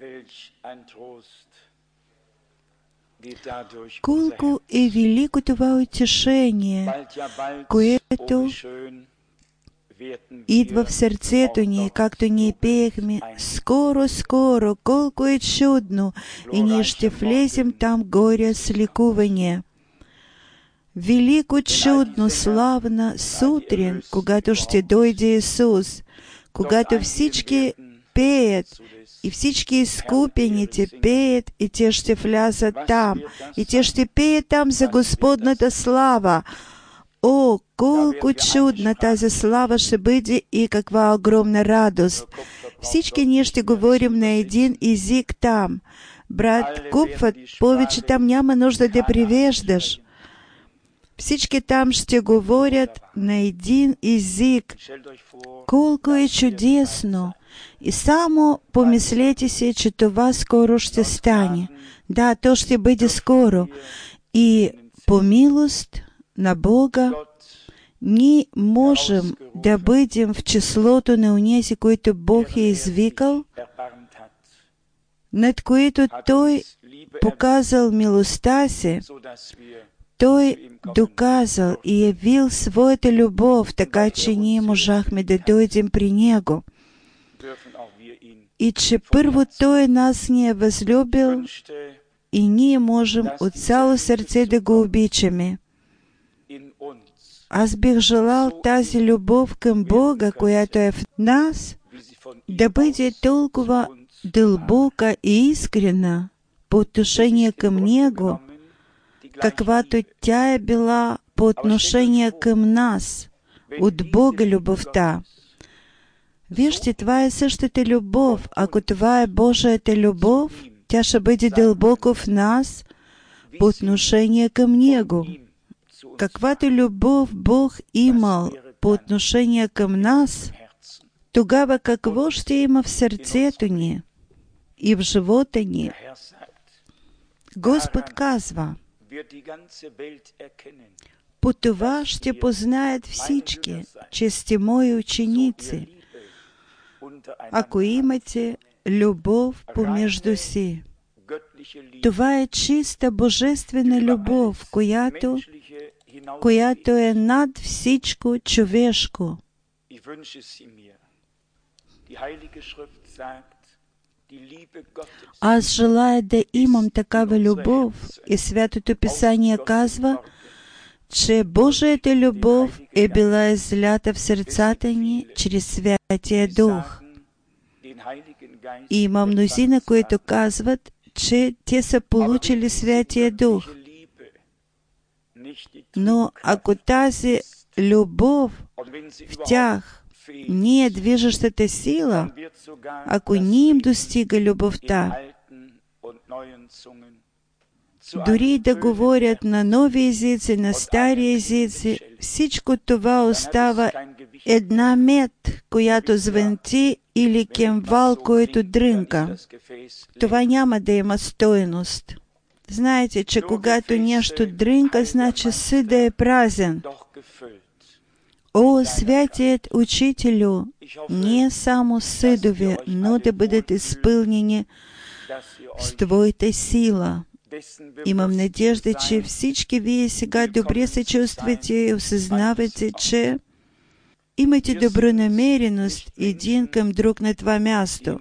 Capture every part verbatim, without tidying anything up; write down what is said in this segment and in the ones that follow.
Колко е велико това утешение, което идва в сърцето ни, както ние пеехме: скоро, скоро, колко е чудно, и ние ще влезем там горе с ликуване. Велико, чудно, славна сутрин, когато ще дойде Исус, когато всички пеят, и всички изкупените пеят, и те ще влязат там, и те ще пеят там за Господната слава. О, колко чудна тази слава ще бъде и каква огромна радост! Всички ние ще говорим на един език там. Брат Купфът, повече там няма нужда да превеждаш. Всички там ще говорят на един език. Колко е чудесно! И само помислете си, че това скоро ще стане. Да, то ще бъде скоро. И по милост на Бога ние можем да бъдем в числото на онези, които Бог е извикал, над които Той показал милостта си. Той доказал и явил своята любов, така че ние можахме да дойдем при Него. И че първо Той нас ни е възлюбил, и ние можем от цяло сърце да го обичаме. Аз бих желал тази любов към Бога, която е в нас, да бъде толкова дълбока и искрена по отношение към Него, каквато тя е била по отношение към нас, от Бога любовта. Вижте, това е същата любов. Ако това е Божията любов, тя ще бъде дълбоко в нас по отношение към Него. Каквато любов Бог имал по отношение към нас, тогава какво ще има в сърцето ни и в живота ни? Господ казва: по това ще познаят всички, че сте мои ученици, ако имате любов помежду си. Това е чиста божествена любов, която, която е над всичко човешко. Аз желая да имам такава любов, и Святото Писание казва, че Божията любов е била излята в сърцата ни чрез Святия Дух. И има мнозина, които казват, че те са получили Святия Дух. Но ако тази любов в тях не е движещата сила, ако не им достига любовта, дори да говорят на нови езици, на стари езици, всичко това остава една мед, която звънти, или кемвал, който дрънка. Това няма да има стойност. Знаете, че когато нещо дрънка, значи съда е празен. О, святият Учителю, не само съдове, но да бъдат изпълнени с Твоята сила. Имам надежда, че всички вие сега добре се чувствате и осъзнавате, че имате добронамереност един към друг на това място.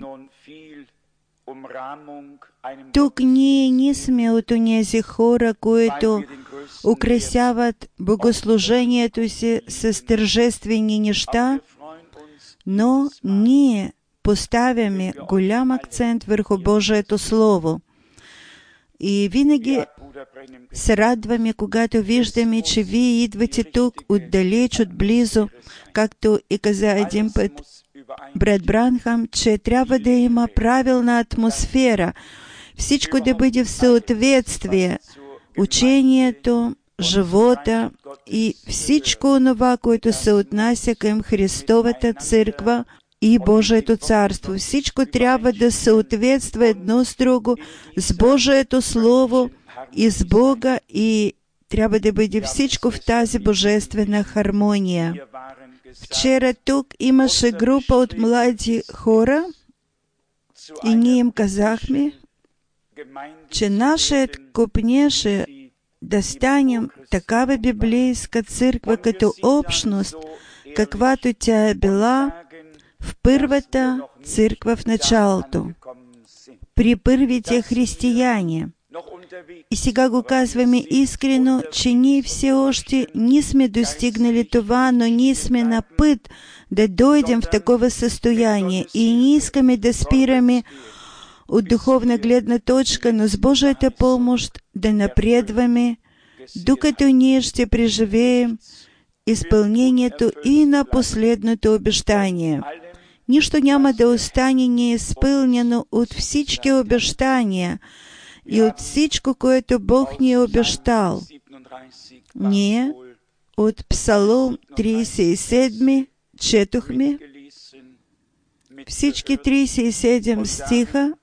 Тук ние не сме от онези хора, които украсяват богослужението си с тържествени неща, но ние поставяме голям акцент върху Божието Слово. И винаги се радваме, когато виждаме, че вие идвате тук отдалеч, отблизо, както и каза един път брат Бранхам, че трябва да има правилна атмосфера, всичко да бъде в съответствие, учението, живота и всичко онова, което се отнася към Христовата църква и Божието царство. Всичко трябва да съответства едно с друго, с Божието Слово и с Бога, и трябва да бъде всичко в тази божествена хармония. Вчера тук имаше група от млади хора, І ні їм казахмі, чи наше купнеше достанем такава библейска църква като общност, каквато тя е била в първата църква в началото, при първите християни. И сега го казваме искрено, че ние все още не сме достигнали това, но ние сме на път да дойдем в такова състояние. И не искаме да спираме от духовна гледна точка, но с Божията помощ да напредваме, докато ние ще преживеем изпълнението и на последното обещание. Нищо няма да остане неизпълнено от всички обещания и от всичко, което Бог ни е обещал. Ние от Псалом тридесет и седми четохме всички тридесет и седем стиха,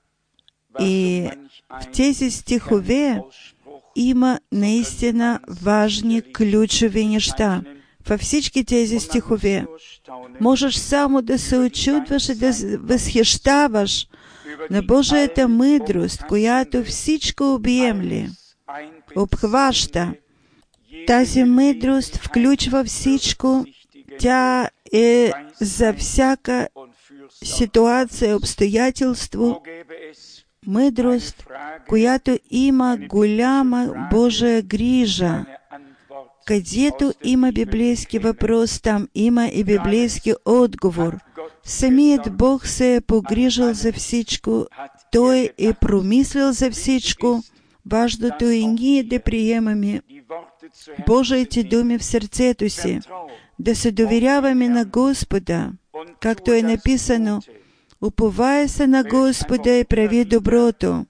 и в тези стихове има наистина важни ключови неща. Във всички тези стихове можеш само да се очудваш и да възхищаваш на Божията мъдрост, която всичко обемли, обхваща. Тази мъдрост включва всичко. Тя е за всяка ситуация, обстоятелство, мъдрост, която има голяма Божия грижа. Където има библейски въпрос, там има и библейски отговор. Самият Бог се е погрижил за всичко, Той е промислил за всичко. Важното е ние да приемаме Божиите думи в сърцето си, да се доверяваме на Господа, както е написано: уповай се на Господа и прави доброто.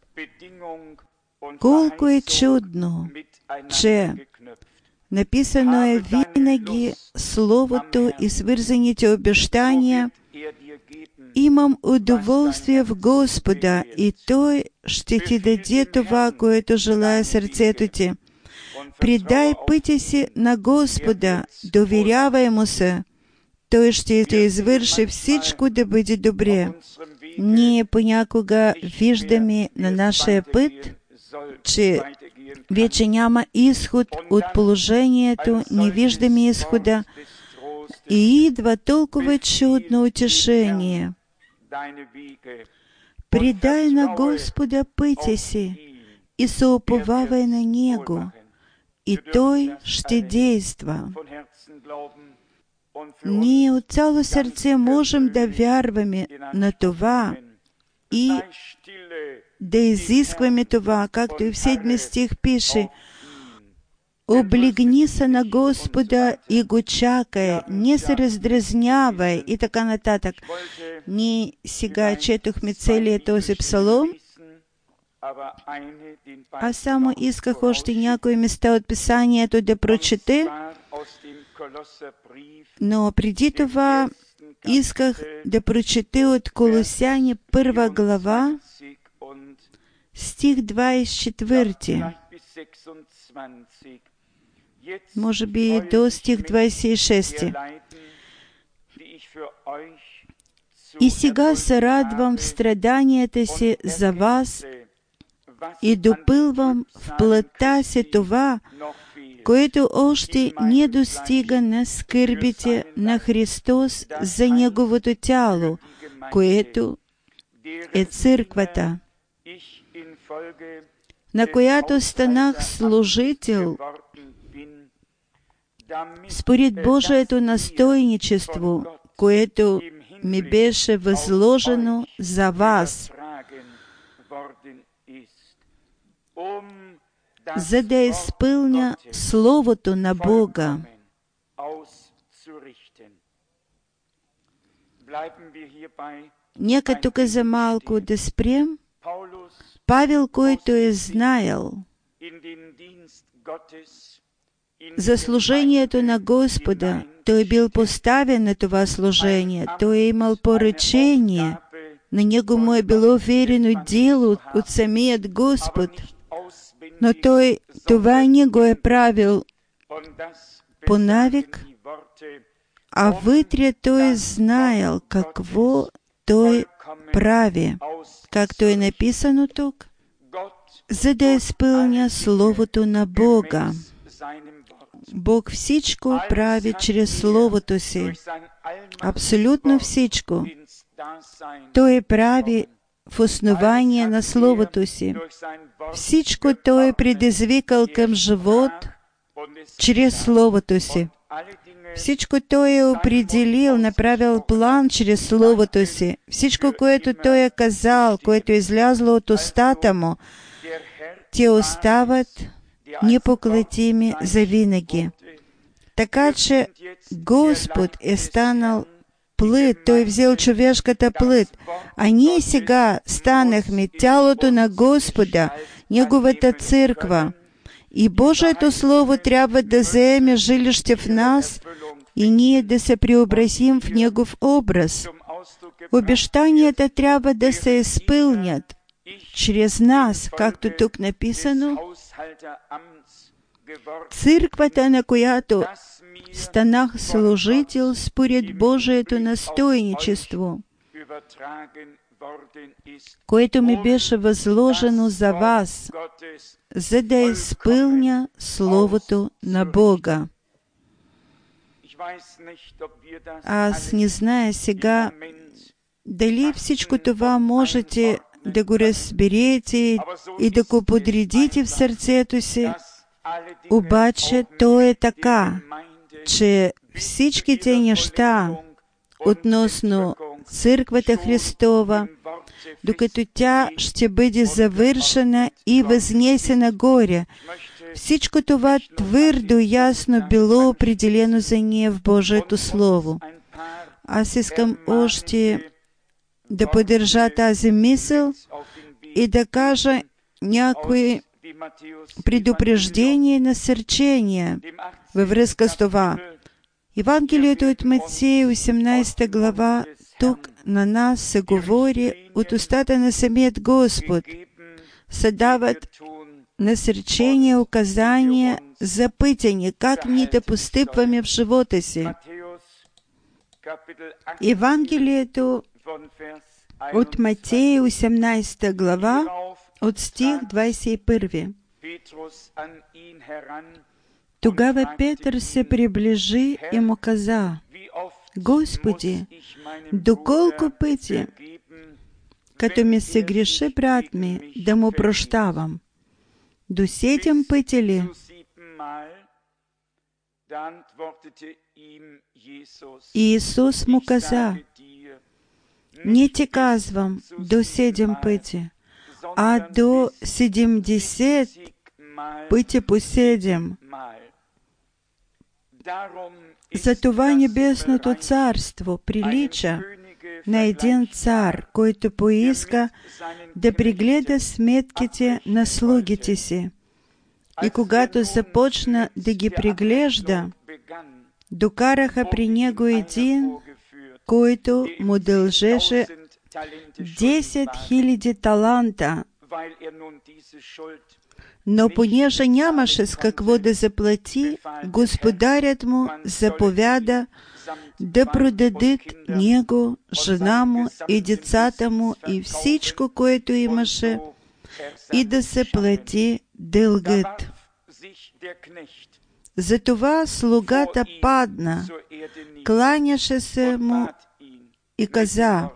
Колко е чудно, че написано е винаги Словото и свързаните обещания. Имам удоволствие в Господа и Той ще ти даде това, което желая сърцето ти. Предай пътя си на Господа, доверявай Му се. Той ще ти извърши всичко да бъде добре. Ние понякога виждаме на нашия път, че вече няма изход от положението, не виждаме изхода и идва толкова чудно утешение. Предай на Господа пътя си и се уповавай на Него, и Той ще действа. Ние от цяло сърце можем да вярваме на това и да изискваме това, както и в седми стих пише: облегни се на Господа и го чакай, не се раздразнявай и така нататък. Ние сега четохме целият този псалом. Аз само исках още някои места от Писанието да прочете, но преди това исках да прочете от Колосяни първа глава, стих двадесет и четвърти. Може би до стих двадесет и шести. И сега се радвам в страданията си за вас и допълвам в плътта си това, което още не достига на скърбите на Христос за Неговото тяло, което е църквата, на която станах служител според Божието настойничество, което ми беше възложено за вас, за да изпълня Словото на Бога. Нека тук за малко да спрем. Павел, който е знаел за служението на Господа, той бил поставен на това служение, той е имал поръчение, на него му е било верено дело от, от самият Господ, но той това не го е правил по навик, а вътре той е знаел какво той прави, както е написано тук, за да изпълня Словото на Бога. Бог всичко прави чрез Словото си. Абсолютно всичко. Той прави в основание на Словото си. Всичко Той е предизвикал към живот чрез Словото си. Всичко Той е определил, направил план чрез Словото си. Всичко, което Той е казал, което е излязло от устата Му, те остават непоклатими завинаги. Така че Господ е станал плът, Той взел човешката плът, а ние сега станахме тялото на Господа, Неговата църква. И Божието Слово трябва да заеме жилище в нас и ние да се преобразим в Негов образ. Обещанията трябва да се изпълнят чрез нас, както тук написано, църквата, на която станах служител според Божието настойничество, което ми беше възложено за вас, за да изпълня Словото на Бога. Аз не зная сега дали всичко това можете да го разберете и да го подредите в сърцето си, обаче то е така, че всичките неща относно Църквата Христова, докато тя ще бъде завършена и възнесена горе, всичко това твърдо ясно било определено за нея в Божието Слово. Аз искам още да поддържа тази мисъл и да кажа някои предупреждения и насърчения във връзка с това. Евангелието от Матея, осемнадесета глава, тук на нас се говори от устата на самият Господ. Се дават насречения, указания за пътя, как ние да постъпваме в живота си. Евангелието от Матея, осемнадесета глава, от стих двадесет и първи. Тогава Петър се приближи и му каза: Господи, доколко пъти, като ми се греши брат ми, да му прощавам? До седем пъти ли? И Исус му каза: не ти казвам до седем пъти, а до седемдесет пъти по седем. Затова Небесното царство прилича на един цар, който поиска да прегледа сметките на слугите си. И когато започна да ги преглежда, докараха при него един, който му дължеше десет хиляди таланта. Но понеже нямаше с какво да заплати, господарят му заповяда да продадат него, жена му и децата му и всичко, което имаше, и да се плати дългът. Затова слугата падна, кланяше се му и каза: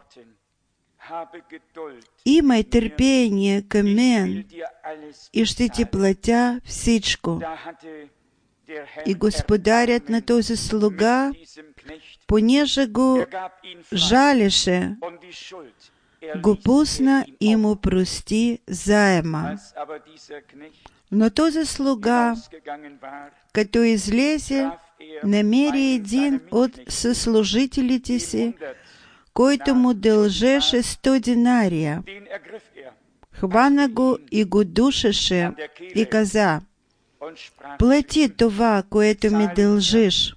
имай търпение към мен и ще ти платя всичко. И господарят на този слуга, понеже го жалеше, го пусна и му прости заема. Но този слуга, като излезе, намери един от съслужителите си, който му дължеше сто динария. Хвана го и го душеше и каза: плати това, което ми дължиш.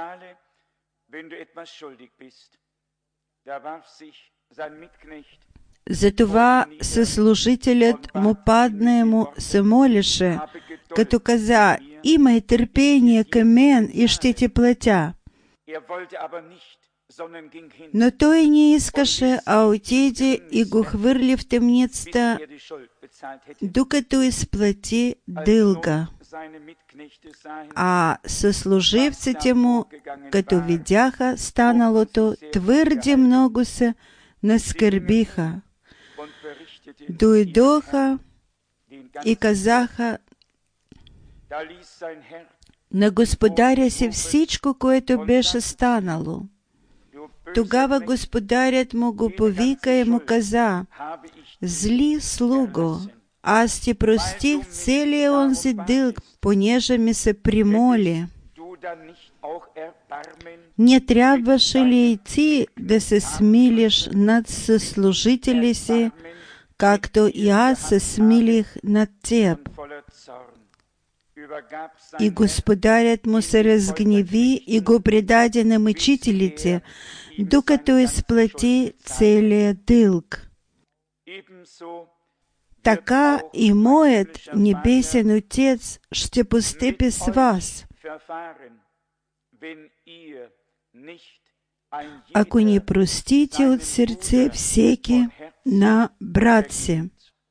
Затова съслужителят му падна и му се молеше, като каза: имай търпение към мен и ще ти платя. Но той не искаше, а отиде и го хвърли в темницата, докато изплати дълга. А съслуживците му, като видяха станалото, твърде много се наскърбиха. Дойдоха и казаха на господаря си всичко, което беше станало. Тогава господарят му го повика и му каза: «Зли слуго, аз ти простих целия онзи дълг, понеже ми се примоли. Не трябваше ли и ти да се смилиш над съслужители си, както и аз се смилих над теб?» И господарят му се разгневи и го предаде на мъчителите, докато изплати целия дълг. Така и моят небесен Отец ще постъпи с вас, ако не простите от сърце всеки на брат си.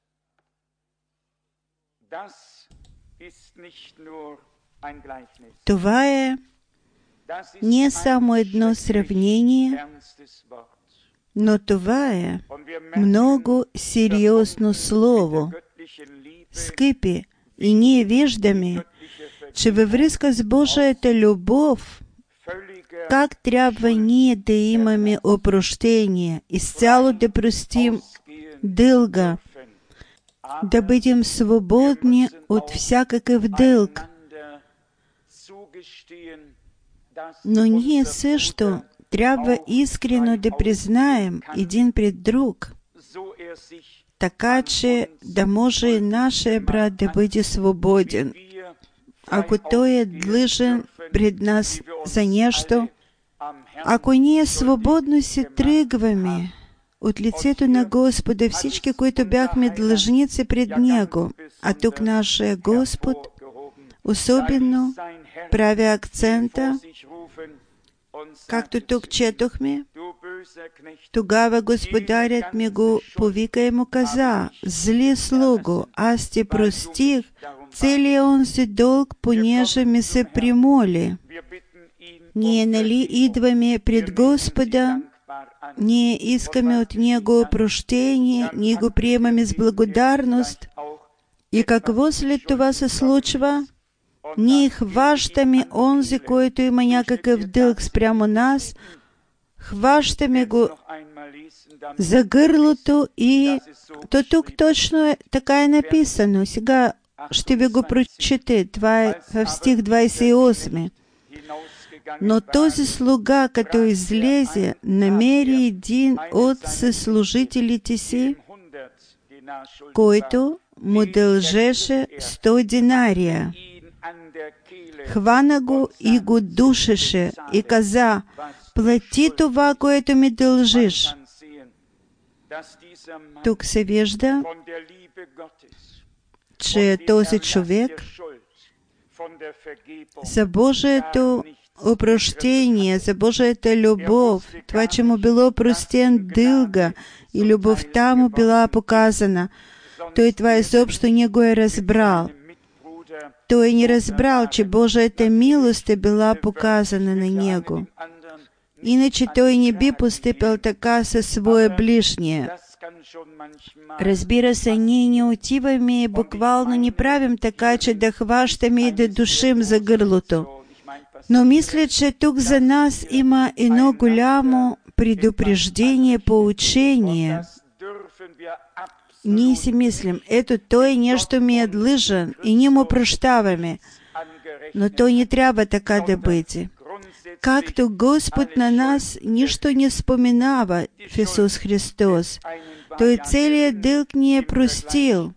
Това е не само едно сравнение, но това е много сериозно слово. Скъпи, и ние виждаме, че във връзка с Божията любов, как трябва ние да имаме опрощение, изцяло да простим дълга, да бъдем свободни от всякакъв дълг. Но ние също трябва искрено да признаем един пред друг, така че да може и нашия брат да бъде свободен. Ако той е длъжен пред нас за нещо, ако ние свободно се тръгваме от лицето на Господа, всички, които бяхме длъжници пред Него, а тук нашия Господ особено прави акцента, както тук четохме, тогава господарят ми го повика и му каза: «Зли слуго, аз ти простих целия онзи дълг, понеже ми се примоли». Ние нали идваме пред Господа, ние искаме от Него прощение, ние го приемаме с благодарност. И какво след това се случва? Ние хващаме онзи, който има някакъв дълг спрямо нас, хващаме го за гърлото и то тук точно е, така е написано. Сега ще ви го прочете. Това е в стих двадесет и осми. Но този слуга, като излезе, намери един от съслужителите си, който му дължеше сто динария. Хвана го и го душеше и каза: «Плати това, което ми дължиш». Тук се вижда, че този човек за Божието опрощение, за Божията любов, това, че му било простен дълга и любовта му била показана, той това изобщо не го е разбрал. Той не разбрал, че Божията милост е била показана на него. Иначе той не би постъпил така със своя ближния. Разбира се, ние не отиваме и буквално не правим така, че да хващаме и да душим за гърлото. Но мисля, че тук за нас има едно голямо предупреждение, поучение. Ние си мислим: ето той нещо ми е длъжен и ние му прощаваме. Но той не трябва така да бъде. Както Господ на нас нищо не споменава в Исус Христос, той целият дълг ни е простил.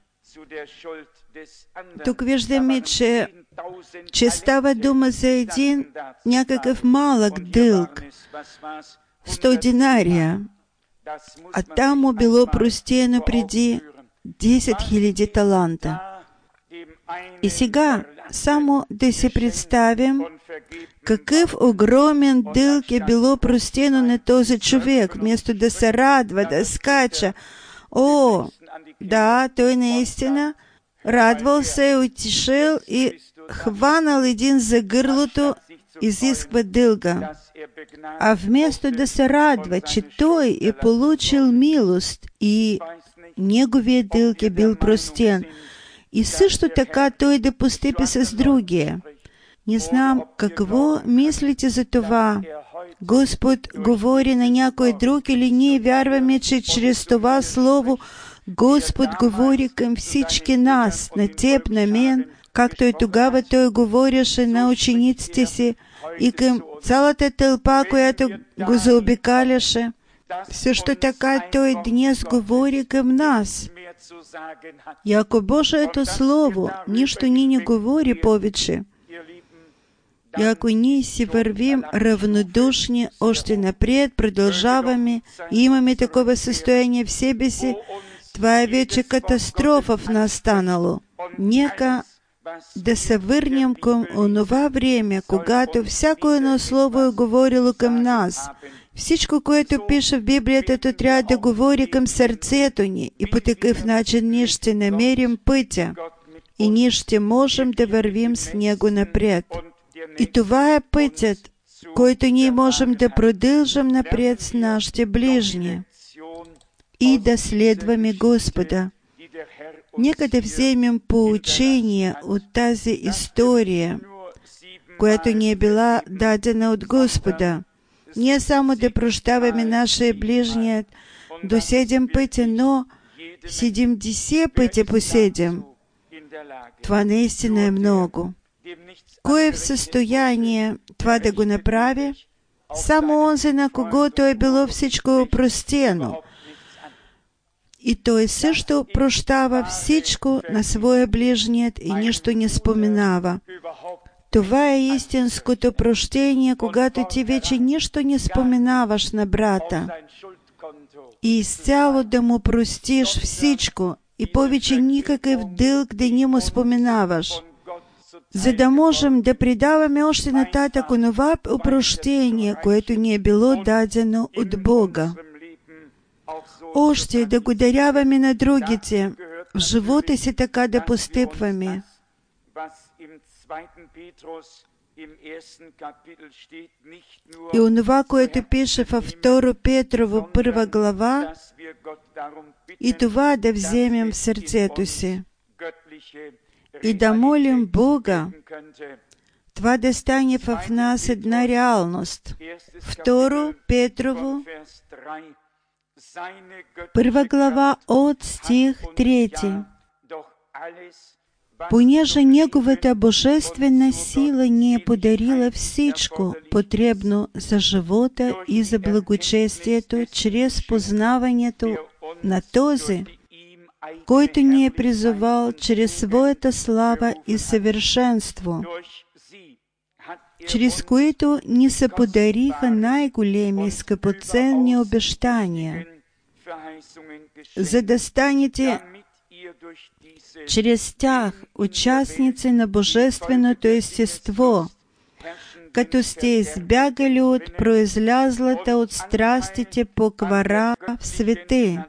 Тук виждаме, че, че става дума за един някакъв малък дълг, сто динария, а там му било простено преди десет хиляди таланта. И сега само да си представим какъв огромен дълг е било простено на този човек, вместо да се радва, да скача. О, да, той наистина радвал се, утешил и хванал един за гърлото, изисква дълга. А вместо да се радва, че той е получил милост и неговият дълг е бил простен, и също така той да постъпи с другия. Не знам какво мислите за това. Господ говори на някой друг или ние вярваме, че чрез това Слово Господ говори към всички нас, на теб, на мен, както и тогава Той говореше на учениците си и към цялата тълпа, която го заобикаляше. Също така Той днес говори към нас. И ако Божието Слово нищо ни не говори повече, и ако ние си вървим равнодушни още напред, продължаваме и имаме такова състояние в себе си, това е вече катастрофа в нас станало. Нека да се върнем към онова време, когато всяко едно слово е говорило към нас. Всичко, което пише в Библията, то трябва да говори към сърцето ни и по такъв начин ние ще намерим пътя и ние ще можем да вървим с него напред. И това е пътят, който ние можем да продължим напред с нашите ближни и да следваме Господа. Нека да вземем поучение от тази история, която ни е била дадена от Господа. Не само да прощаваме нашия ближният до седем пъти, но седемдесет пъти по седем. Това наистина е много. Кой е в състояние това да го направи? Само онзи, на когото е било всичко опростено. И той също прощава всичко на своя ближният и нищо не споменава. Това е истинското прощение, когато ти вече нищо не споменаваш на брата. И изцяло да му простиш всичко и повече никакъв дълг да не му споменаваш, за да можем да предаваме още нататък онова опрощение, което ни е било дадено от Бога. Още да го даряваме на другите, в живота си така да постъпваме. И онова, което пише във второ Петрово, първа глава, и това да вземем в сърцето си. И да молим Бога, това да стане в нас една реалност. Второ Петрово, първа глава от стих трети. Понеже Неговата божествена сила ни е подарила всичко, потребно за живота и за благочестието, чрез познаването на този, който ни е призовал чрез своята слава и съвършенство, чрез които ни се подариха най-големи скъпоценни обещания, за да станете чрез тях участници на божественото естество, като сте избягали от произлязлата от страстите поквара в света.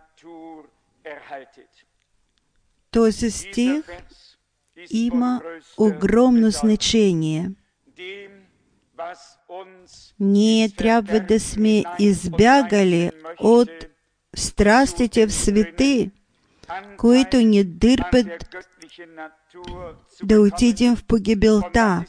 Този стих има огромно значение. Ние трябва да сме избягали от страстите в света, които ни дърпат да отидем в погибелта.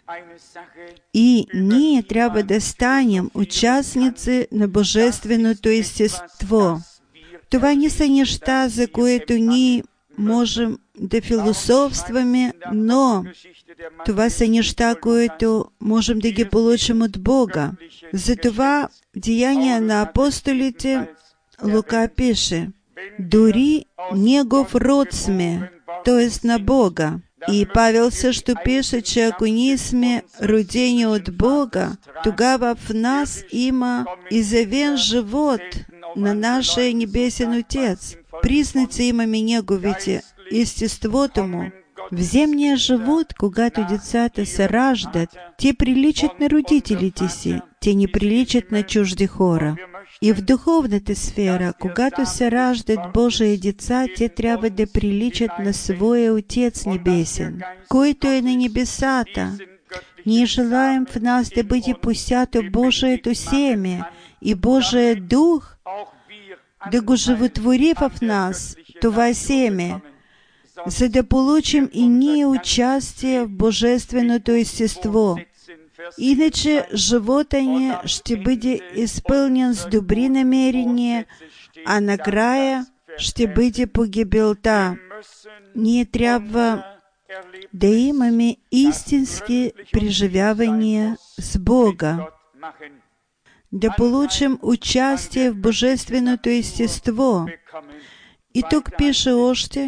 И ние трябва да станем участници на божественото естество. Това не са неща, за които ние можем да философстваме, но това са неща, които можем да ги получим от Бога. Затова Деяния на апостолите Лука пише: дори Негов род сме, т.е. на Бога. И Павел също пише, че ако ние сме родени от Бога, тогава в нас има изявен живот на нашия Небесен Отец. Признаци имаме Неговите, естеството Му. В земния живот, когато децата се раждат, те приличат на родителите си, те не приличат на чужди хора. И в духовната сфера, когато се раждат Божии деца, те трябва да приличат на своя Отец Небесен, който е на небесата. Ние желаем в нас да бъде посято Божието семе и Божия Дух да го животвори в нас, това семе, за да получим и ние участие в Божественото естество. Иначе живота ни ще бъде изпълнен с добри намерения, а накрая ще бъде погибелта. Ние трябва да имаме истински преживявания с Бога, да получим участие в Божественото естество. И тук пише още: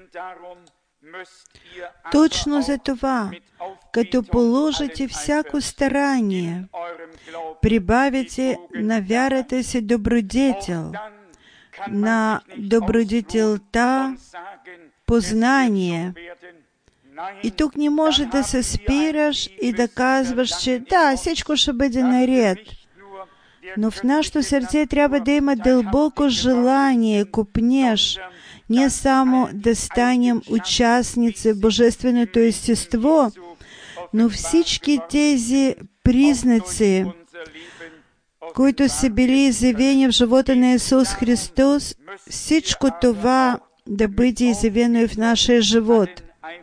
точно за това, като положите всяко старание, прибавите на вярата си добродетел, на добродетелта познание. И тук не може да се спираш и да казваш, че да, всичко ще бъде наред. Но в нашето сърце трябва да има дълбоко желание, купнеж, не само да станем участници в Божественото естество, но всички тези признаци, които са били изявени в живота на Исус Христос, всичко това да бъде изявено и в нашия живот.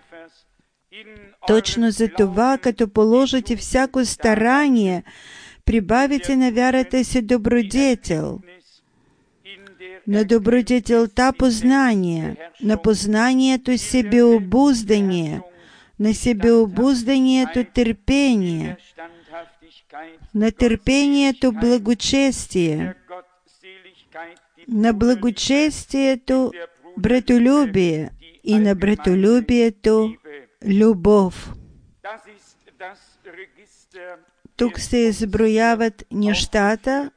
Точно за това, като положите всяко старание, прибавите на вярата си добродетел, на добродетелта познание, на познанието себеобуздание, на себеобузданието търпение, на търпението благочестие, на благочестието братолюбие и на братолюбието любов. Тук се изброяват нещата,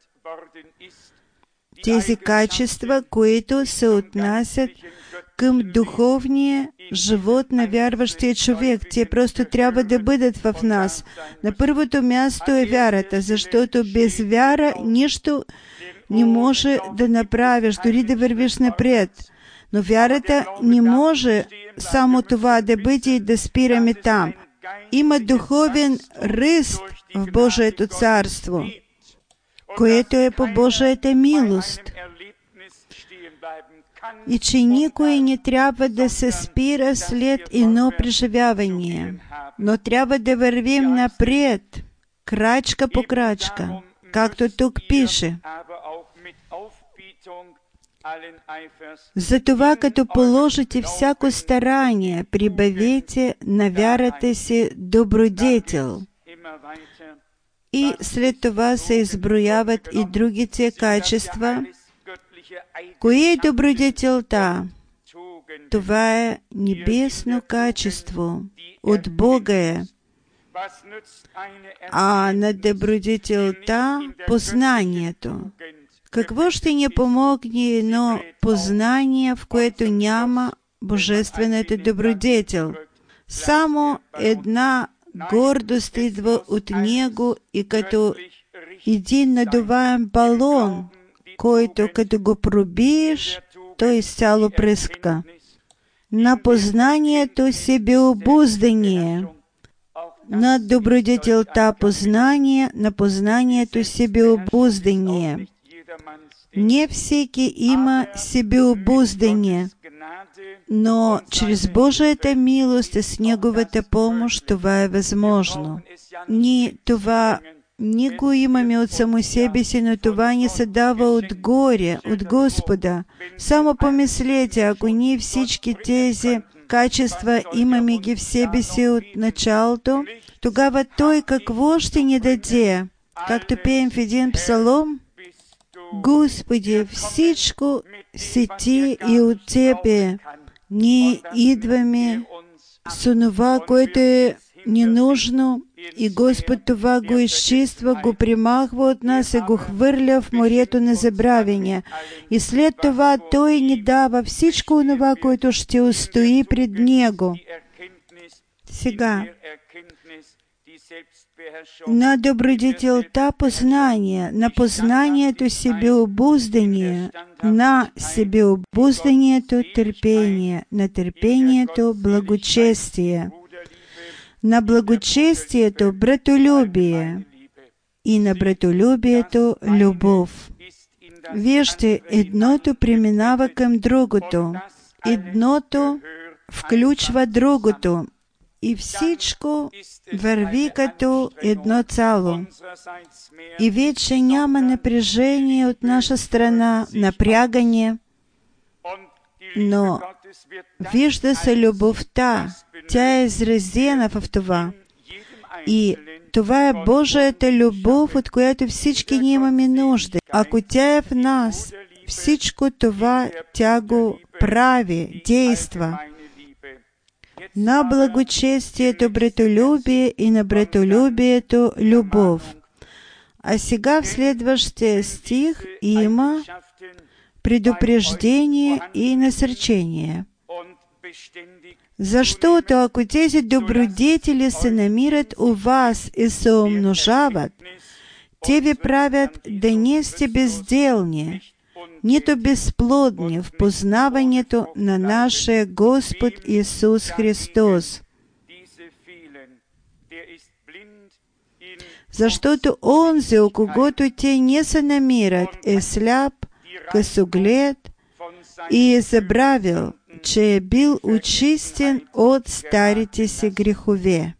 тези качества, които се отнасят към духовния живот на вярващия човек. Те просто трябва да бъдат в нас. На първото място е вярата, защото без вяра нищо не може да направиш, дори да вървиш напред. Но вярата не може само това да бъде и да спираме там. Има духовен ръст в Божието царство, което е по Божията милост. И че никой не трябва да се спира след едно преживяване, но трябва да вървим напред, крачка по крачка, както тук пише. Затова, като положите всяко старание, прибавете на вярата си добродетел. И след това се изброяват и другите качества. Кое е добродетелта? Това е небесно качество. От Бога е. А на добродетелта познанието. Какво ще ни помогне едно познание, в което няма Божествената добродетел? Само една гордост идва от него и като един надуваем балон, който като го пробиеш, той изцяло пръска. На познанието себеобуздание, на добродетелта познание, на познанието себеобуздание. Не всеки има себеобуздание, но чрез Божията милост и с Неговата помощ това е възможно. Ние това не го имаме от само себе си, но това ни се дава отгоре, от Господа. Само помислете, ако ние всички тези качества имаме ги в себе си от началото, тогава Той какво ще ни даде? Както пеем в един псалом, Господи, всичко си Ти и от Тебе. Ние идваме с онова, което е ненужно, и Господ това го изчиства, го примахва от нас и го хвърля в морето на забравяне. И след това Той ни дава всичко онова, което ще устои пред Него. Сега, на добродетелта познание, на познанието себеобуздание, на себеобузданието терпение, на терпението благочестие, на благочестието братолюбие и на братолюбието любов. Вижте, едното преминава към другото, едното включва другото и всичко върви като едно цяло. И вече няма напрежение от наша страна, напрягане, но вижда се любовта, тя е изразена в това. И това е Божията любов, от която всички ние имаме нужда. Ако тя е в нас, всичко това тя го прави, действа. На благочестието братолюбие и на братолюбието любов. А сега в следващия стих има предупреждение и насърчение. Защото ако тези добродетели се намират у вас и се умножават, те ви правят да не сте безделни, нито безплодни в познаването на нашия Господ Исус Христос. Защото онзи, у когото те не се намират, е сляп, късоглед и е забравил, че е бил очистен от старите си грехове.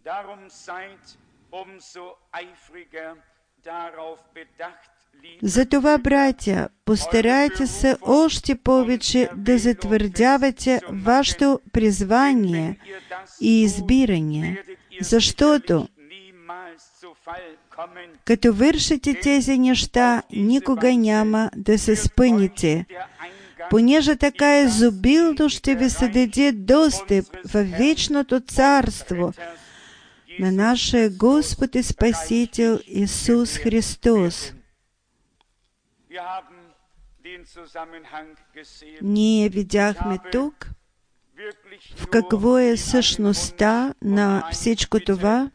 Затова, братя, постарайте се още повече да затвърдявате вашето призвание и избиране, защото като вършите тези неща, никога няма да се спънете, понеже така изобилно ще ви се даде достъп в вечното царство на нашия Господ и Спасител Исус Христос. Ние видяхме тук в какво е същността на всичко това.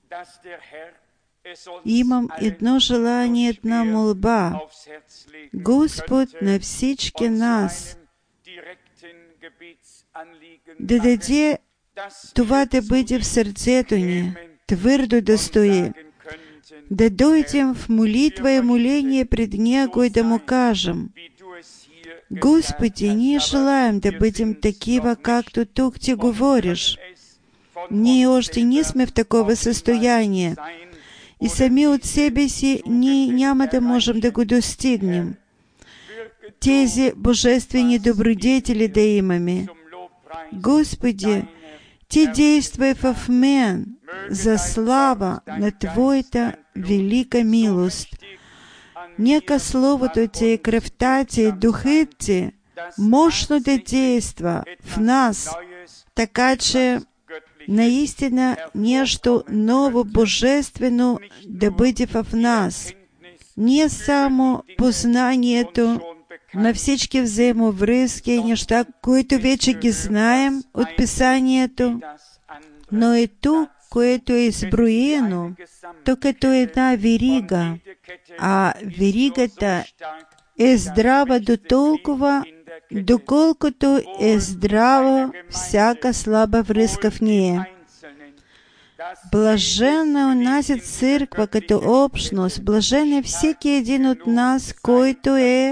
Имам едно желание, една молба. Господ на всички нас да даде това да бъде в сърцето ни, твърдо да стои, да дойдем в молитва и моление пред Него и да Му кажем: Господи, ние желаем да бъдем такива, както тук Ти говориш. Ние още не сме в такова състояние и сами от себе си ние няма да можем да го достигнем. Тези божествени добродетели да имаме. Господи, Ти действай в мен за слава на Твоята велика милост. Нека Словото Ти и кръвта Ти и Духът Ти мощно да действа в нас, така че наистина нещо ново божествено да бъде в нас. Не само познанието на всички взаимовръзки и неща, които вече ги знаем от Писанието, но и тук, което е изброено, тук като една верига, а веригата е здрава до толкова, доколкото е здрава всяка слаба връзка в нея. Блажена е онази църква като общност, блажен е всеки един от нас, който е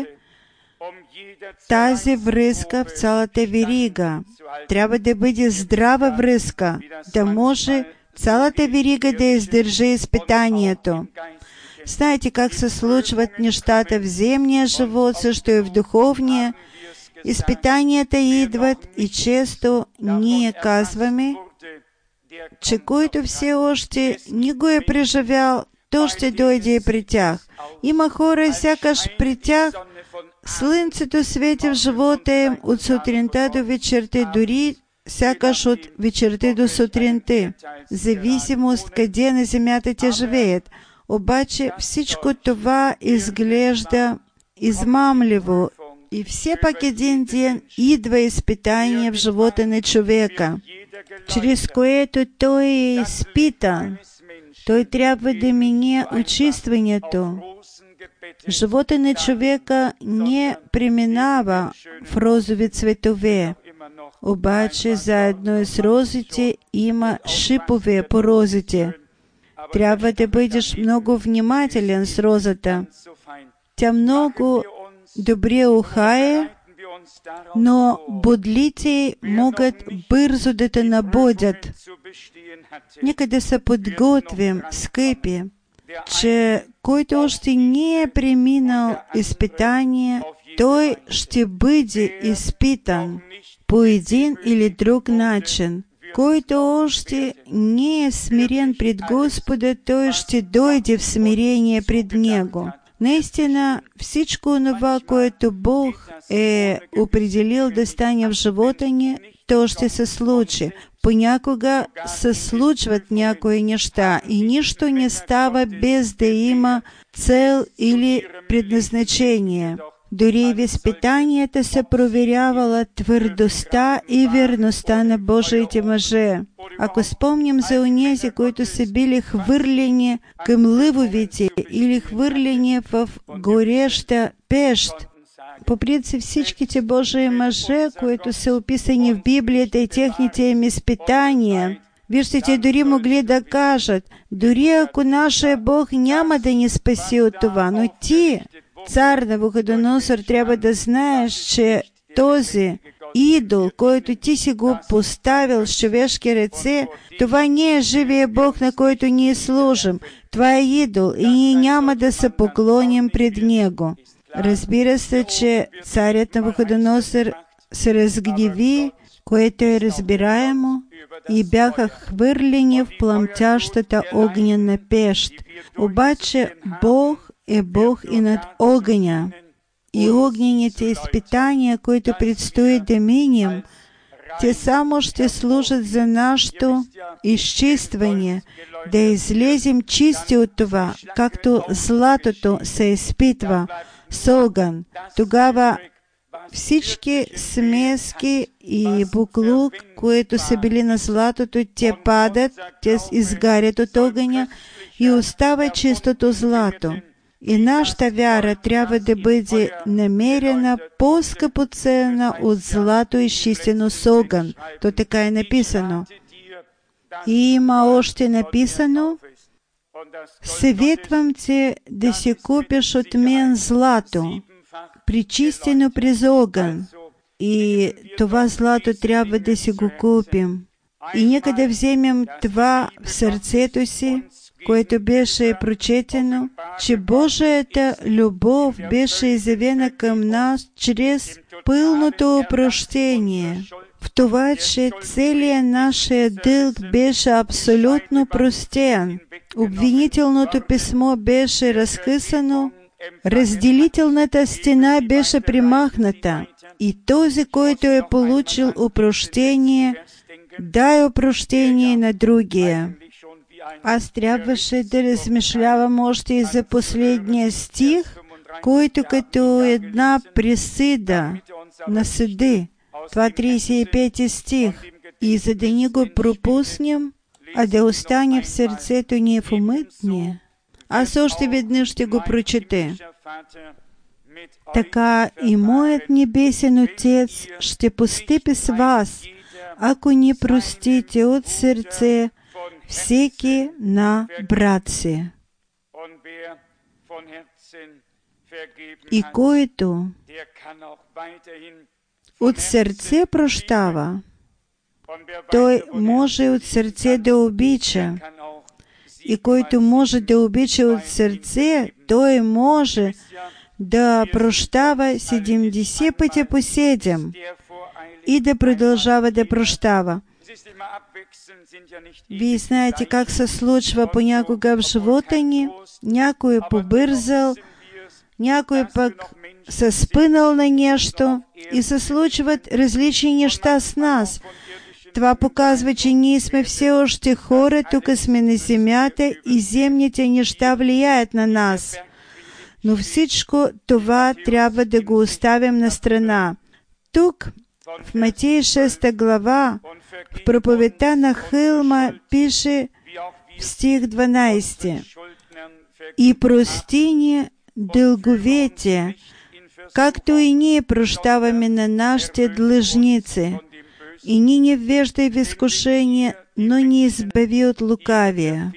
тази връзка в цялата верига. Трябва да бъде здрава връзка, да може цялата верига да издържи изпитанието. Знаете как се случват нещата в земния живот, също и в духовния. Изпитанията идват и често ние казваме, че който все още не го е преживял, то ще дойде и при тях. Има хора, сякаш при тях слънцето свети в живота им от сутринта до вечерта, дори сякаш от вечерта до сутринта, зависимост къде на земята те живеят. Обаче всичко това изглежда измамливо и все пак един ден идва изпитание в живота на човека. чрез което той е изпитан. Той трябва да мине очистването. Живота на човека не преминава в розови цветове, обаче заедно с розите има шипове по розите. Трябва да бъдеш много внимателен с розата. Тя много добре ухае, но бодлите могат бързо да те набодят. Нека да се подготвим, скъпи, че който още не е преминал изпитание, той ще бъде изпитан по един или друг начин. Който още не е смирен пред Господа, той ще дойде в смирение пред Него. Наистина, всичко това, което Бог е определил да стане в живота ни, то ще се случи. Понякога се случват някои неща и нищо не става без да има цел или предназначение. Дори и в изпитанията се проверявала твърдостта и верността на Божиите мъже. Ако спомним за онези, които са били хвърлени към лъвовете или хвърлени в гореща пещ, по принцип всичките Божии мъже, които са описани в Библията и техните им изпитания, виждате, дори могли да кажат, дори ако нашия Бог няма да ни спаси от това, но ти, цар Навуходоносор, трябва да знаеш, че този идол, който ти си го поставил с човешки ръце, това не е живия Бог, на който ние служим. Това е идол и ние няма да се поклоним пред него. Разбира се, че царят Навуходоносор се разгневи, което е разбираемо, и бяха хвърлени в пламтящата огнена пещ. Обаче Бог е Бог и над огъня. И огнените изпитания, които предстои да минем, те само ще служат за нашето изчистване, да излезем чисти от това, както златото се изпитва с огън. Тогава всички смески и буклук, които са били на златото, те падат, те изгарят от огъня и остава чистото злато. И нашата вяра трябва да бъде намерена по-скъпоценна от злато изчистено с огън. То така е написано. И има още написано: съветвам те да си купиш от мен злато, причистено през огън. И това злато трябва да си го купим. И нека да вземем това в сърцето си, което беше прочетено, че Божията любов беше изявена към нас чрез пълното опрощение. В това, че целият нашия дълг беше абсолютно простен. Обвинителното писмо беше разкъсано, разделителната стена беше премахната. И този, който е получил опрощение, дай опрощение на другия. Аз трябваше да размишлявам още и за последния стих, който като една присъда на съди. Това тридесет и пети стих. И за да ни го пропуснем, а да остане в сърцето ни в умът ни, аз още веднъж ще го прочете. Така и моят небесен Отец ще постъпи с вас, ако ни простите от сърце всеки на брат си. И който от сърце прощава, той може от сърце да обича. И който може да обича от сърце, той може да прощава седемдесет пъти по седем и да продължава да прощава. Вие знаете как се случва понякога в живота ни. Някой е побързал, някой пък се спънал на нещо и се случват различни неща с нас. Това показва, че ние сме все още хора, тук сме на земята и земните неща влияят на нас. Но всичко това трябва да го оставим на страна. Тук, в Матей шеста глава, В проповедта на Хилма пише в стих дванадесети: «И прости ни дълговете, както и ние прощаваме на нашите длъжници, и ни не ввеждай в изкушение, но ни избави от лукавия.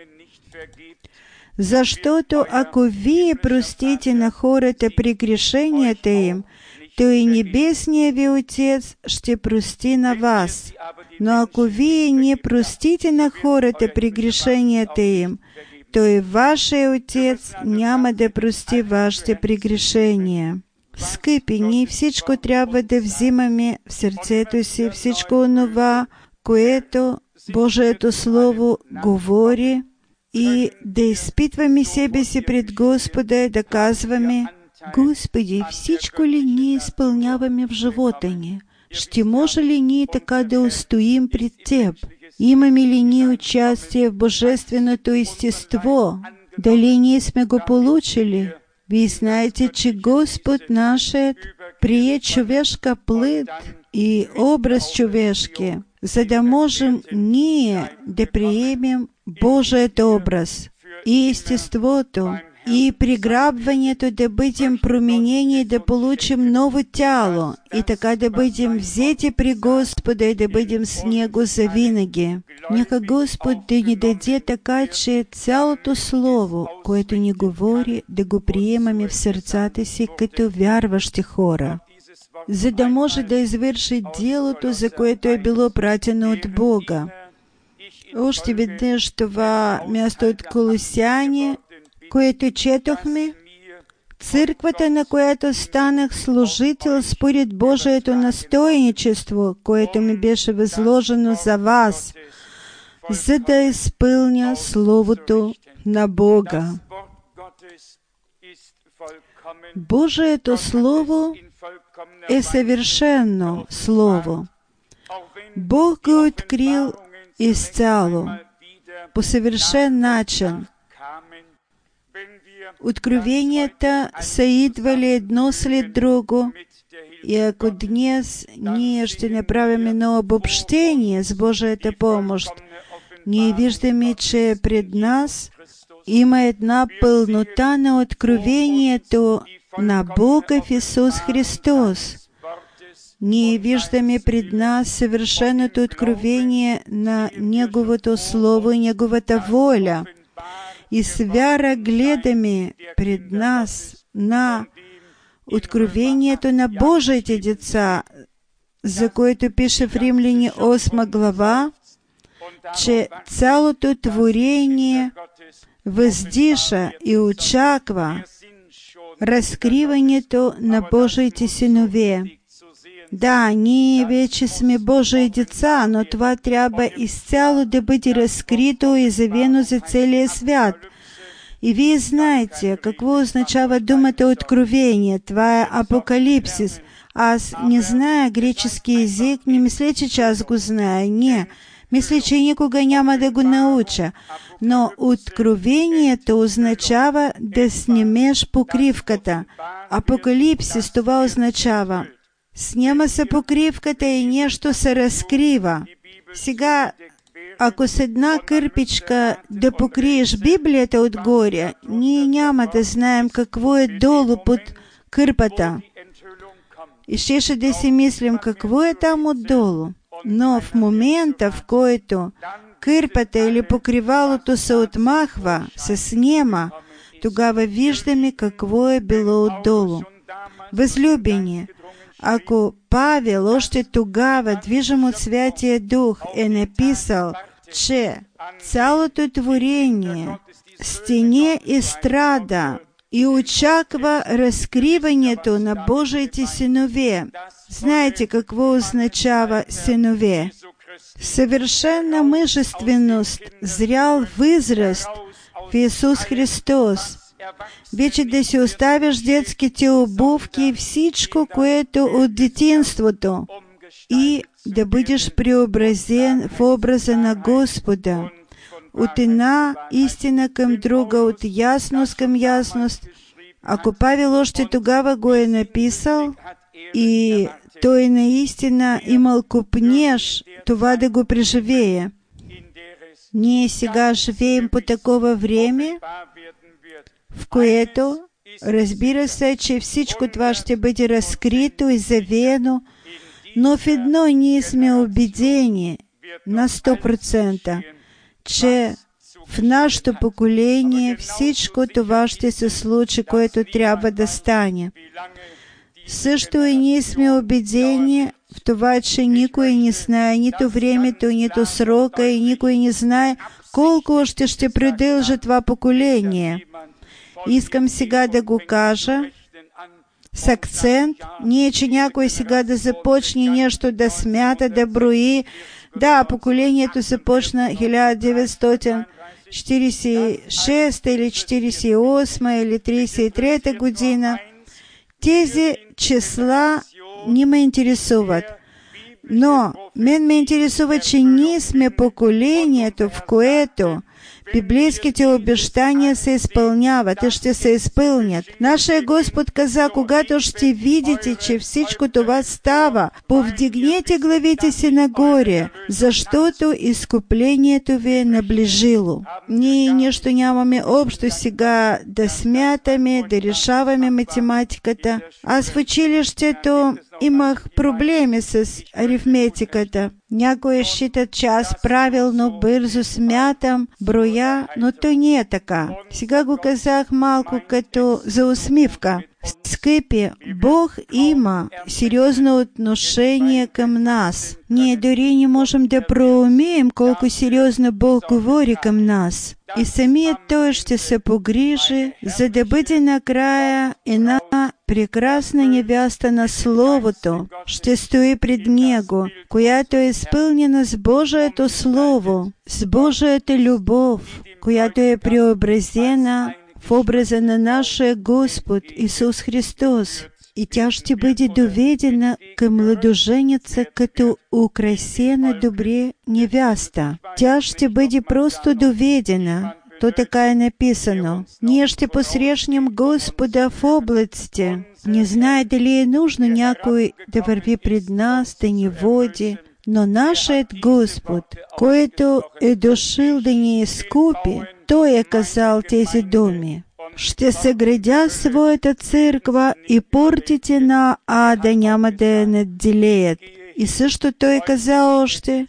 Защото ако вие простите на хората прегрешенията им, то и Небесният ви Отец ще прости на вас. Но ако вие не простите на хората прегрешенията им, то и вашия Отец няма да прости вашите прегрешения». Скъпи, ние всичко трябва да взимаме в сърцето си, всичко онова, което Божието Слово говори, и да изпитваме себе си пред Господа и да казваме: «Господи, всичко ли ние изпълняваме в живота ни? Ще може ли ние така да устоим пред Теб? Имаме ли ние участие в Божественото естество? Дали ние сме го получили?» Вие знаете, че Господ нашият прие човешка плът и образ човешки, за да можем ние да приемем Божият образ и естеството, и приграбването да бъдем променени и да получим ново тяло, и така да бъдем взети при Господа и да бъдем с Него завинаги. Нека Господ да ни даде така, че цялото Слово, което ни говори, да го приемаме в сърцата си като вярващи хора, за да може да извърши делото, за което е било пратено от Бога. Още веднъж това място от Колосяни, което четохме, църквата, на която станах служител според Божието настойничество, което ми беше възложено за вас, за да изпълня Словото на Бога. Божието Слово е съвършено Слово. Бог го открил изцяло, по съвършен начин. Откровенията са идвали едно след друго, и ако днес ние ще направим едно обобщение с Божията помощ, ние виждаме, че пред нас има една пълнота на откровението на Бога в Исус Христос. Ние виждаме пред нас съвършеното откровение на Неговото Слово и Неговата воля. И с вяра гледаме пред нас на откровението на Божиите деца, за което пише в Римляни осма глава, че цялото творение въздиша и очаква разкриването на Божиите синове. Да, ние вече сме Божии деца, но това трябва изцяло да бъде разкрито и завено за целия свят. И вие знаете какво означава думата откровение. Това е апокалипсис. Аз не зная гречески език, не мислете, че аз го зная. Не. Мисля, че никога няма да го науча. Но откровението означава да снимеш покривката. Апокалипсис това означава: снима се покривката и нещо се разкрива. Сега, ако с една кърпичка да покриеш Библията отгоре, ние няма да знаем какво е долу под кърпата. И щеше да си мислим какво е там отдолу. Но в момента, в който кърпата или покривалото се отмахва, се снема, тогава виждаме какво е било отдолу. Възлюбени, ако Павел още тогава, движим от Святия Дух, е написал, че цялото творение стене и страда и очаква разкриването на Божиите синове. Знаете какво означава синове? Съвършена мъжественост, зрял възраст в Исус Христос. Вече да си оставиш детските обувки и всичко, което от детинството, и да бъдеш преобразен в образа на Господа. От една истина към друга, от ясност към ясност. Ако Павел още тогава го е написал и той наистина имал копнеж, това да го преживее. Ние сега живеем по такова време, в което разбира се, че всичко това ще бъде разкрито и завеяно, но в едно ние сме убедени на сто процента, че в нашето поколение всичко това ще се случи, което трябва да стане. Също и ние сме убедени в това, че никой не знае нито времето, нито срока, и никой не знае колко още ще продължи това поколение. Искам сега да го кажа с акцент, не че някой сега да започне нещо да смята, да брои. Да, поколението започна хиляда деветстотин четиридесет и шеста или четиридесет и осма или тридесет и трета година. Тези числа не ме интересуват. Но мен ме интересува, че ние сме поколението, в което библейските обещания се изпълняват и ще се изпълнят. Нашия Господ каза, когато ще видите, че всичко това става, повдигнете главите си нагоре, защото изкуплението ви е наближило. Ние нищо нямаме общо сега да смятаме, да решаваме математиката. Аз в училището имах проблеми с арифметиката. Някои считат, че аз правилно, бързо смятам, броя, но то не е така. Сега го казах малко като за усмивка. Скъпи, Бог има сериозно отношение към нас. Ние дори не можем да проумеем колко сериозно Бог говори към нас. И самият Той ще се погрижи, за да бъде накрая една прекрасна невяста на Словото, ще стои пред Него, която е изпълнена с Божието Слово, с Божията любов, която е преобразена в образа на нашия Господ Исус Христос. И тя ще бъде доведена към младоженица като украсена добре невяста. Тя ще бъде просто доведена. То така е написано. Ние ще посрещнем Господа в облаците. Не знае дали е нужно някой да върви пред нас, да ни води. Но нашият Господ, който е дошъл да ни изкупи, Той е казал тези думи. Ще съградя своята църква и портите на ада няма да я надделеят. И също Той каза още,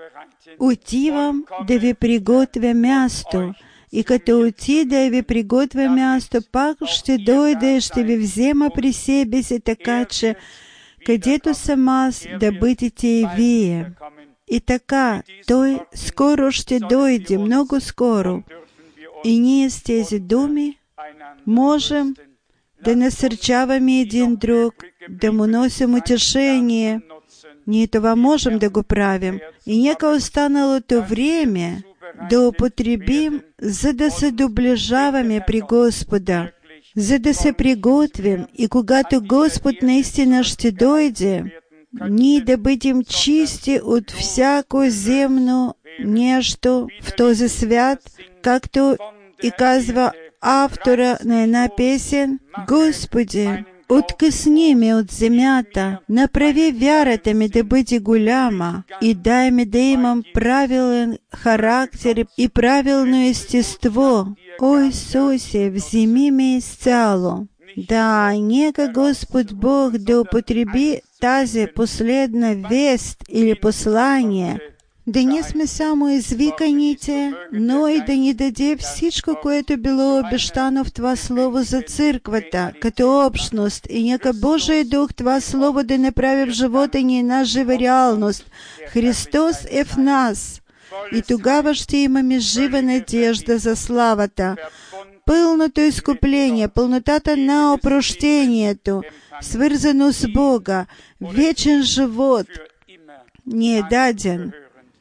отивам да ви приготвя място. И като отида и ви приготвя място, пак ще дойда и ще ви взема при себе си, така че където съм аз, да бъдете и вие. И така, Той скоро ще дойде, много скоро. И ние с тези думи можем да насърчаваме един друг, да му носим утешение. Ние това можем да го правим. И нека останалото време да употребим, за да се доближаваме при Господа, за да се приготвим и когато Господ наистина ще дойде, ние да бъдем чисти от всяко земно нещо в този свят, както и казва автора на една песен: Господи, откъсни ме от земята, направи вярата ми да бъде голяма и дай ми да имам правилен характер и правилно естество. О Исусе, вземи ме изцяло. Да, нека Господ Бог да употреби тази последна вест или послание, да не сме само извиканите, но и да ни даде всичко, което било обещано в това Слово за църквата, като общност. И нека Божия Дух това Слово да направи в живота ни една жива реалност. Христос е в нас. И тогава ще имаме жива надежда за славата. Пълното изкупление, пълнотата на опрощението, свързано с Бога, вечен живот ни е даден.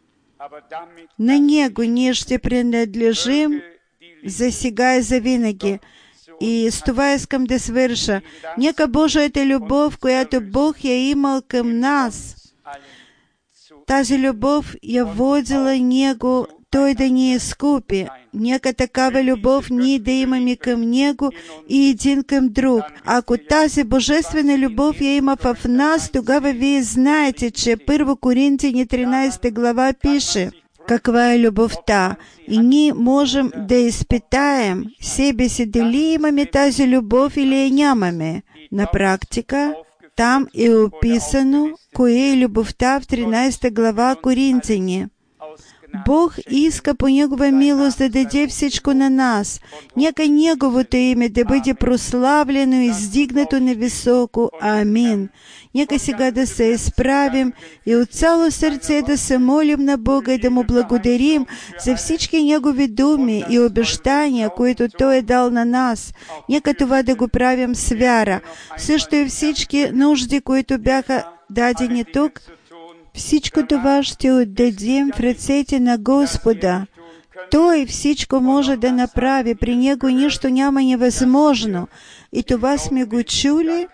На Него ние ще принадлежим за сега и за винаги. И с това искам да свърша. Нека Божията любов, която Бог е имал към нас, Тази любов я водила Него, Той да ни изкупи. Нека такава любов ние да имаме към Него и един към друг. Ако тази божествена любов я има в нас, тогава вие знаете, че Първо Коринтияни тринадесета глава пише каква е любовта. И ние можем да изпитаем себе си, дали имаме тази любов или я нямаме. На практика, там е описано кое е любовта в тринадесета глава Коринтияни. Бог иска по Негова милост да даде всичко на нас. Нека Неговото име да бъде прославлено и издигнато на високо. Амин. Нека сега да се изправим и от цяло сърце да се молим на Бога и да Му благодарим за всички Негови думи и обещания, които Той е дал на нас. Нека това да го правим с вяра. Също и всички нужди, които бяха дадени тук, всичко това ще отдадем в ръцете на Господа. Той всичко може да направи. При Него нищо няма невъзможно. И това сме го чули,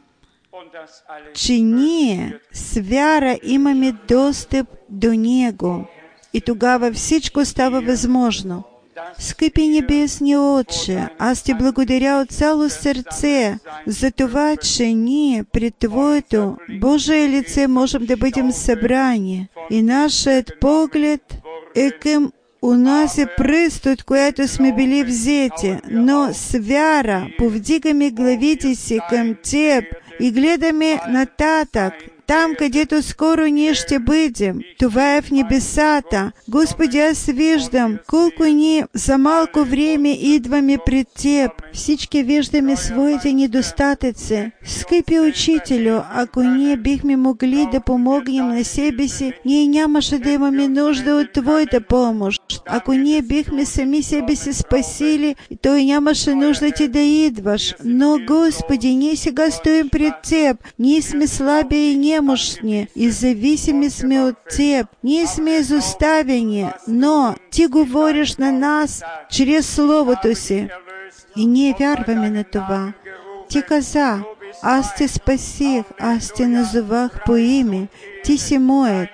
че ние с вяра имаме достъп до Него. И тогава всичко става възможно. Скъпи небесни Отче, аз Ти благодаря от цяло сърце за това, че ние пред Твоето Божие лице можем да бъдем събрани. И нашият поглед е към унази пръст, от която сме били взети, но с вяра повдигаме главите си към Теб и гледаме нататък, там, където скоро ние ще бъдем. Това е в небесата. Господи, аз виждам колко ние за малко време идваме пред Теб. Всички виждаме своите недостатъци. Скъпи Учителю, ако ние бихме могли да помогнем на себе си, ние нямаше да имаме нужда от Твоята помощ. Ако ние бихме сами себе си спасили, той нямаше нужда Ти да идваш. Но, Господи, ние сега стоим пред Теб. Ние сме слаби и немощни и зависими сме от Теб. Ние сме изоставени, но Ти говориш на нас чрез Словото си. И ние вярваме на това. Ти каза, аз Те спасих, аз Те назовах по име, Ти си моят.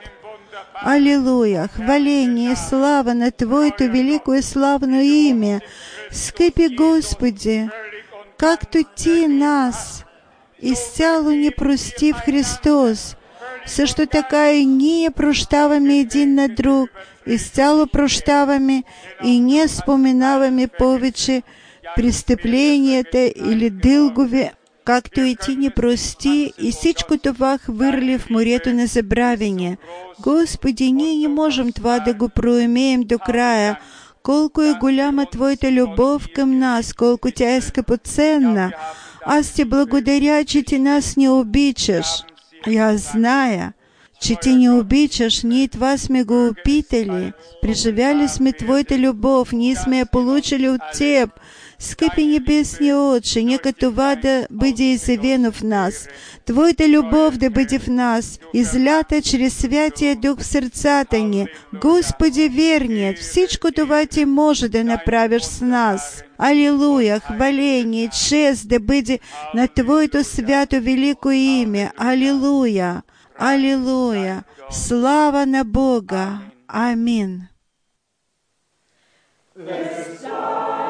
Алилуя! Хваление и слава на Твоето велико и славно име. Скъпи Господи, както Ти нас изцяло ни прости в Христос, също така и ние прощаваме един на друг, изцяло прощаваме и не споменаваме повече престъпленията или дългове, както и Ти ни прости, и всичко това хвърли в морето на забравяне. Господи, ние не можем това да го проумеем до края. Колко е голяма Твоята любов към нас, колко тя е скъпоценна. Аз Ти благодаря, че Ти нас не обичаш. И аз зная, че Ти не обичаш. Ние това сме го опитали. Преживяли сме Твоята любов. Ние сме я получили от Теб. Скъпи небесни Отче, нека това да бъде изявено в нас. Твоята любов да бъде в нас, излята чрез Святия Дух в сърцата ни. Господи верният, всичко това Ти може да направиш с нас. Алилуя, хваление, чест да бъде на Твоето свято велико име. Алилуя, алилуя, слава на Бога. Амин.